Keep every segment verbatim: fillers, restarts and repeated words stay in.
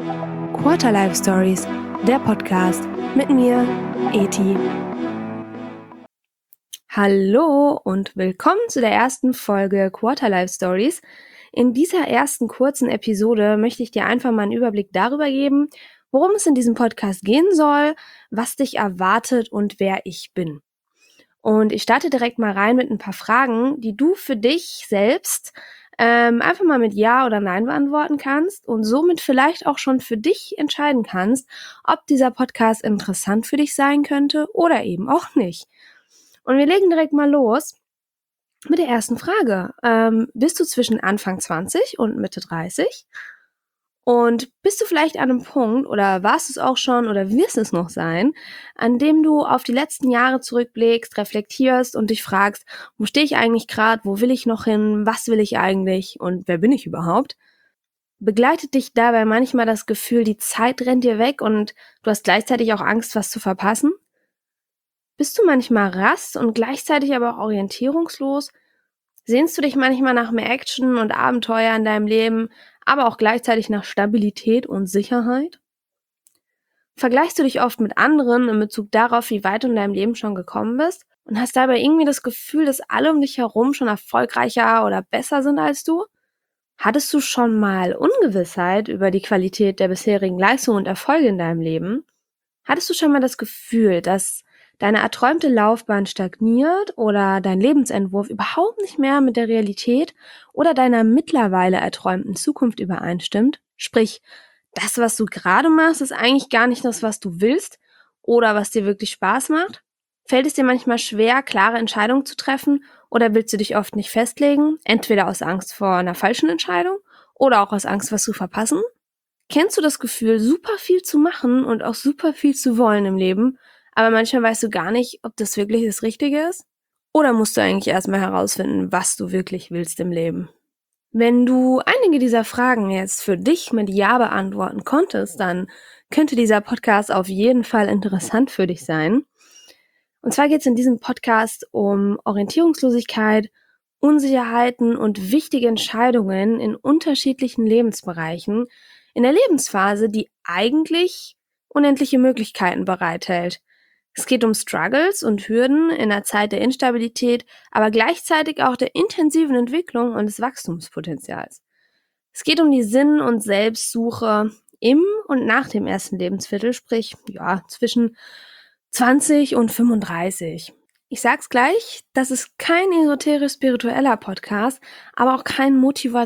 Quarter Life Stories, der Podcast mit mir, Eti. Hallo und willkommen zu der ersten Folge Quarter Life Stories. In dieser ersten kurzen Episode möchte ich dir einfach mal einen Überblick darüber geben, worum es in diesem Podcast gehen soll, was dich erwartet und wer ich bin. Und ich starte direkt mal rein mit ein paar Fragen, die du für dich selbst ähm, einfach mal mit Ja oder Nein beantworten kannst und somit vielleicht auch schon für dich entscheiden kannst, ob dieser Podcast interessant für dich sein könnte oder eben auch nicht. Und wir legen direkt mal los mit der ersten Frage. Ähm, bist du zwischen Anfang zwanzig und Mitte dreißig? Und bist du vielleicht an einem Punkt, oder warst es auch schon oder wirst es noch sein, an dem du auf die letzten Jahre zurückblickst, reflektierst und dich fragst, wo stehe ich eigentlich gerade, wo will ich noch hin, was will ich eigentlich und wer bin ich überhaupt? Begleitet dich dabei manchmal das Gefühl, die Zeit rennt dir weg und du hast gleichzeitig auch Angst, was zu verpassen? Bist du manchmal rast und gleichzeitig aber auch orientierungslos? Sehnst du dich manchmal nach mehr Action und Abenteuer in deinem Leben, aber auch gleichzeitig nach Stabilität und Sicherheit? Vergleichst du dich oft mit anderen in Bezug darauf, wie weit du in deinem Leben schon gekommen bist und hast dabei irgendwie das Gefühl, dass alle um dich herum schon erfolgreicher oder besser sind als du? Hattest du schon mal Ungewissheit über die Qualität der bisherigen Leistungen und Erfolge in deinem Leben? Hattest du schon mal das Gefühl, dass deine erträumte Laufbahn stagniert oder dein Lebensentwurf überhaupt nicht mehr mit der Realität oder deiner mittlerweile erträumten Zukunft übereinstimmt? Sprich, das, was du gerade machst, ist eigentlich gar nicht das, was du willst oder was dir wirklich Spaß macht? Fällt es dir manchmal schwer, klare Entscheidungen zu treffen oder willst du dich oft nicht festlegen, entweder aus Angst vor einer falschen Entscheidung oder auch aus Angst, was zu verpassen? Kennst du das Gefühl, super viel zu machen und auch super viel zu wollen im Leben, aber manchmal weißt du gar nicht, ob das wirklich das Richtige ist? Oder musst du eigentlich erstmal herausfinden, was du wirklich willst im Leben? Wenn du einige dieser Fragen jetzt für dich mit Ja beantworten konntest, dann könnte dieser Podcast auf jeden Fall interessant für dich sein. Und zwar geht es in diesem Podcast um Orientierungslosigkeit, Unsicherheiten und wichtige Entscheidungen in unterschiedlichen Lebensbereichen, in der Lebensphase, die eigentlich unendliche Möglichkeiten bereithält. Es geht um Struggles und Hürden in einer Zeit der Instabilität, aber gleichzeitig auch der intensiven Entwicklung und des Wachstumspotenzials. Es geht um die Sinn- und Selbstsuche im und nach dem ersten Lebensviertel, sprich, ja, zwischen zwanzig und fünfunddreißig. Ich sag's gleich, das ist kein esoterisch-spiritueller Podcast, aber auch kein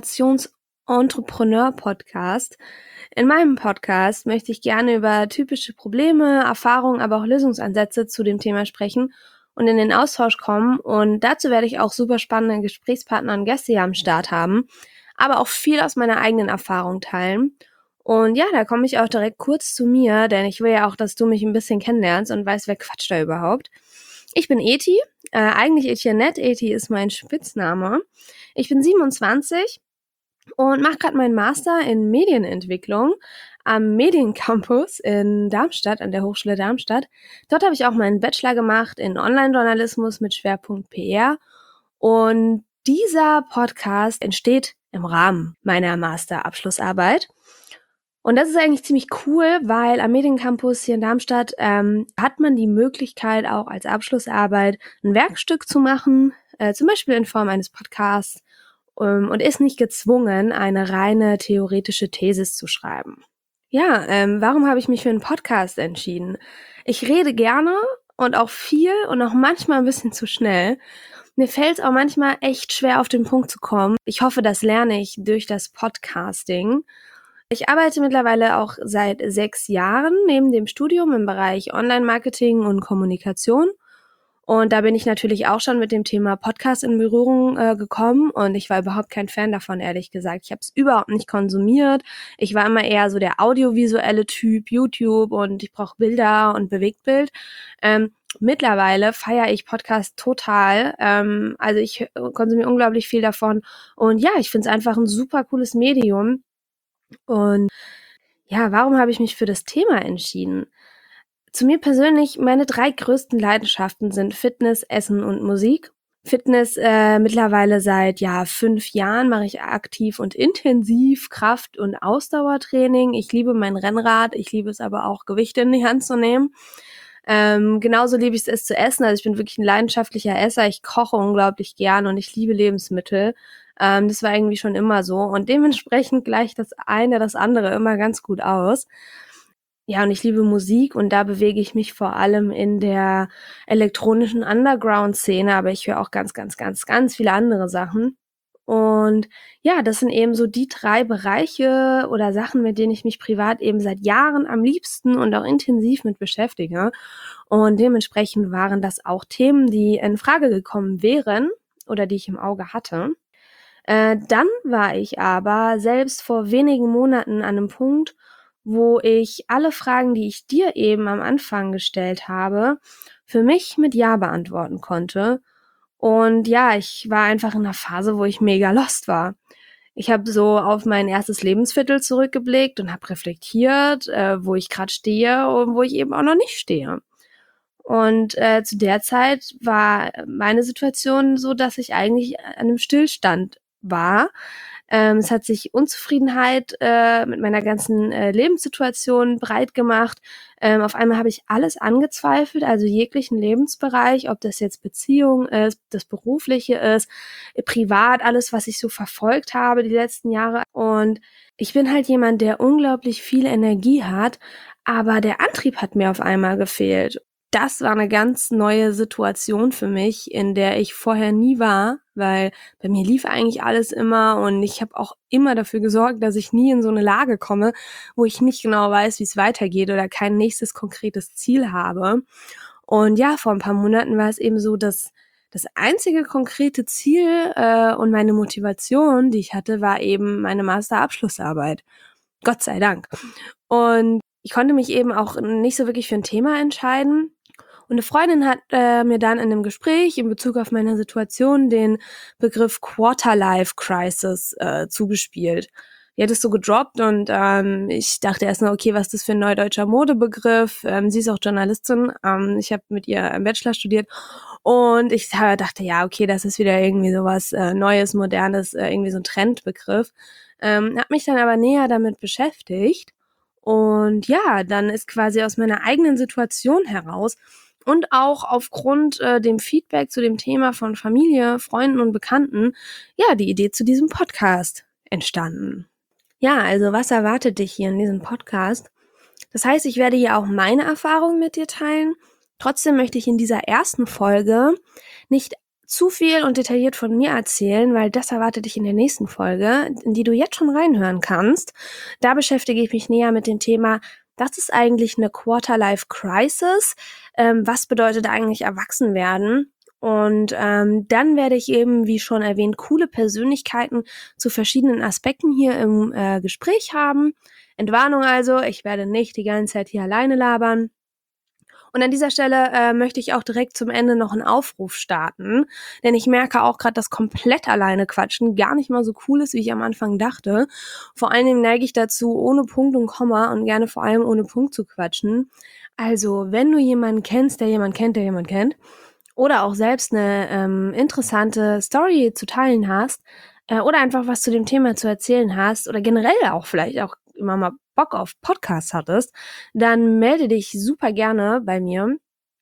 Motivations-Entrepreneur-Podcast. In meinem Podcast möchte ich gerne über typische Probleme, Erfahrungen, aber auch Lösungsansätze zu dem Thema sprechen und in den Austausch kommen. Und dazu werde ich auch super spannende Gesprächspartner und Gäste hier am Start haben, aber auch viel aus meiner eigenen Erfahrung teilen. Und ja, da komme ich auch direkt kurz zu mir, denn ich will ja auch, dass du mich ein bisschen kennenlernst und weißt, wer quatscht da überhaupt. Ich bin Eti, äh, eigentlich Etienne, Eti ist mein Spitzname. Ich bin siebenundzwanzig und mache gerade meinen Master in Medienentwicklung am Mediencampus in Darmstadt, an der Hochschule Darmstadt. Dort habe ich auch meinen Bachelor gemacht in Online-Journalismus mit Schwerpunkt P R. Und dieser Podcast entsteht im Rahmen meiner Masterabschlussarbeit. Und das ist eigentlich ziemlich cool, weil am Mediencampus hier in Darmstadt ähm, hat man die Möglichkeit, auch als Abschlussarbeit ein Werkstück zu machen, äh, zum Beispiel in Form eines Podcasts, ähm, und ist nicht gezwungen, eine reine theoretische Thesis zu schreiben. Ja, ähm, warum habe ich mich für einen Podcast entschieden? Ich rede gerne und auch viel und auch manchmal ein bisschen zu schnell. Mir fällt es auch manchmal echt schwer, auf den Punkt zu kommen. Ich hoffe, das lerne ich durch das Podcasting. Ich arbeite mittlerweile auch seit sechs Jahren neben dem Studium im Bereich Online-Marketing und Kommunikation. Und da bin ich natürlich auch schon mit dem Thema Podcast in Berührung äh, gekommen und ich war überhaupt kein Fan davon, ehrlich gesagt. Ich habe es überhaupt nicht konsumiert. Ich war immer eher so der audiovisuelle Typ, YouTube, und ich brauche Bilder und Bewegtbild. Ähm, mittlerweile feiere ich Podcast total. Ähm, also ich konsumiere unglaublich viel davon. Und ja, ich finde es einfach ein super cooles Medium. Und ja, warum habe ich mich für das Thema entschieden? Zu mir persönlich, meine drei größten Leidenschaften sind Fitness, Essen und Musik. Fitness äh, mittlerweile seit ja fünf Jahren mache ich aktiv und intensiv Kraft- und Ausdauertraining. Ich liebe mein Rennrad, ich liebe es aber auch, Gewichte in die Hand zu nehmen. Ähm, genauso liebe ich es, es zu essen. Also ich bin wirklich ein leidenschaftlicher Esser. Ich koche unglaublich gern und ich liebe Lebensmittel. Ähm, das war irgendwie schon immer so. Und dementsprechend gleicht das eine das andere immer ganz gut aus. Ja, und ich liebe Musik und da bewege ich mich vor allem in der elektronischen Underground-Szene, aber ich höre auch ganz, ganz, ganz, ganz viele andere Sachen. Und ja, das sind eben so die drei Bereiche oder Sachen, mit denen ich mich privat eben seit Jahren am liebsten und auch intensiv mit beschäftige. Und dementsprechend waren das auch Themen, die in Frage gekommen wären oder die ich im Auge hatte. Äh, dann war ich aber selbst vor wenigen Monaten an einem Punkt, wo ich alle Fragen, die ich dir eben am Anfang gestellt habe, für mich mit Ja beantworten konnte. Und ja, ich war einfach in einer Phase, wo ich mega lost war. Ich habe so auf mein erstes Lebensviertel zurückgeblickt und habe reflektiert, äh, wo ich gerade stehe und wo ich eben auch noch nicht stehe. Und äh, zu der Zeit war meine Situation so, dass ich eigentlich an einem Stillstand war. Ähm, es hat sich Unzufriedenheit äh, mit meiner ganzen äh, Lebenssituation breit gemacht. Ähm, auf einmal habe ich alles angezweifelt, also jeglichen Lebensbereich, ob das jetzt Beziehung ist, das Berufliche ist, äh, privat, alles, was ich so verfolgt habe die letzten Jahre. Und ich bin halt jemand, der unglaublich viel Energie hat, aber der Antrieb hat mir auf einmal gefehlt. Das war eine ganz neue Situation für mich, in der ich vorher nie war, weil bei mir lief eigentlich alles immer und ich habe auch immer dafür gesorgt, dass ich nie in so eine Lage komme, wo ich nicht genau weiß, wie es weitergeht oder kein nächstes konkretes Ziel habe. Und ja, vor ein paar Monaten war es eben so, dass das einzige konkrete Ziel äh, und meine Motivation, die ich hatte, war eben meine Masterabschlussarbeit. Gott sei Dank. Und ich konnte mich eben auch nicht so wirklich für ein Thema entscheiden. Und eine Freundin hat äh, mir dann in einem Gespräch in Bezug auf meine Situation den Begriff Quarter-Life-Crisis äh, zugespielt. Die hat es so gedroppt und ähm, ich dachte erst mal, okay, was ist das für ein neudeutscher Modebegriff? Ähm, sie ist auch Journalistin. Ähm, ich habe mit ihr im Bachelor studiert und ich dachte, ja, okay, das ist wieder irgendwie sowas äh, Neues, Modernes, äh, irgendwie so ein Trendbegriff. Ähm, habe mich dann aber näher damit beschäftigt und ja, dann ist quasi aus meiner eigenen Situation heraus und auch aufgrund äh, dem Feedback zu dem Thema von Familie, Freunden und Bekannten, ja, die Idee zu diesem Podcast entstanden. Ja, also was erwartet dich hier in diesem Podcast? Das heißt, ich werde hier auch meine Erfahrungen mit dir teilen. Trotzdem möchte ich in dieser ersten Folge nicht zu viel und detailliert von mir erzählen, weil das erwartet dich in der nächsten Folge, in die du jetzt schon reinhören kannst. Da beschäftige ich mich näher mit dem Thema, was ist eigentlich eine Quarter-Life-Crisis? Ähm, was bedeutet eigentlich Erwachsenwerden? Und ähm, dann werde ich eben, wie schon erwähnt, coole Persönlichkeiten zu verschiedenen Aspekten hier im äh, Gespräch haben. Entwarnung also, ich werde nicht die ganze Zeit hier alleine labern. Und an dieser Stelle äh, möchte ich auch direkt zum Ende noch einen Aufruf starten, denn ich merke auch gerade, dass komplett alleine quatschen gar nicht mal so cool ist, wie ich am Anfang dachte. Vor allen Dingen neige ich dazu, ohne Punkt und Komma und gerne vor allem ohne Punkt zu quatschen. Also, wenn du jemanden kennst, der jemanden kennt, der jemanden kennt, oder auch selbst eine ähm, interessante Story zu teilen hast, äh, oder einfach was zu dem Thema zu erzählen hast, oder generell auch vielleicht auch immer mal Bock auf Podcasts hattest, dann melde dich super gerne bei mir.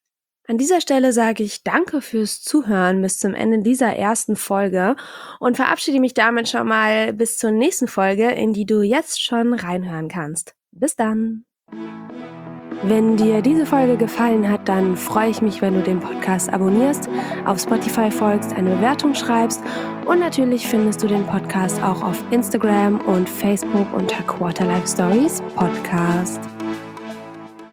An dieser Stelle sage ich danke fürs Zuhören bis zum Ende dieser ersten Folge und verabschiede mich damit schon mal bis zur nächsten Folge, in die du jetzt schon reinhören kannst. Bis dann! Wenn dir diese Folge gefallen hat, dann freue ich mich, wenn du den Podcast abonnierst, auf Spotify folgst, eine Bewertung schreibst und natürlich findest du den Podcast auch auf Instagram und Facebook unter Quarter Life Stories Podcast.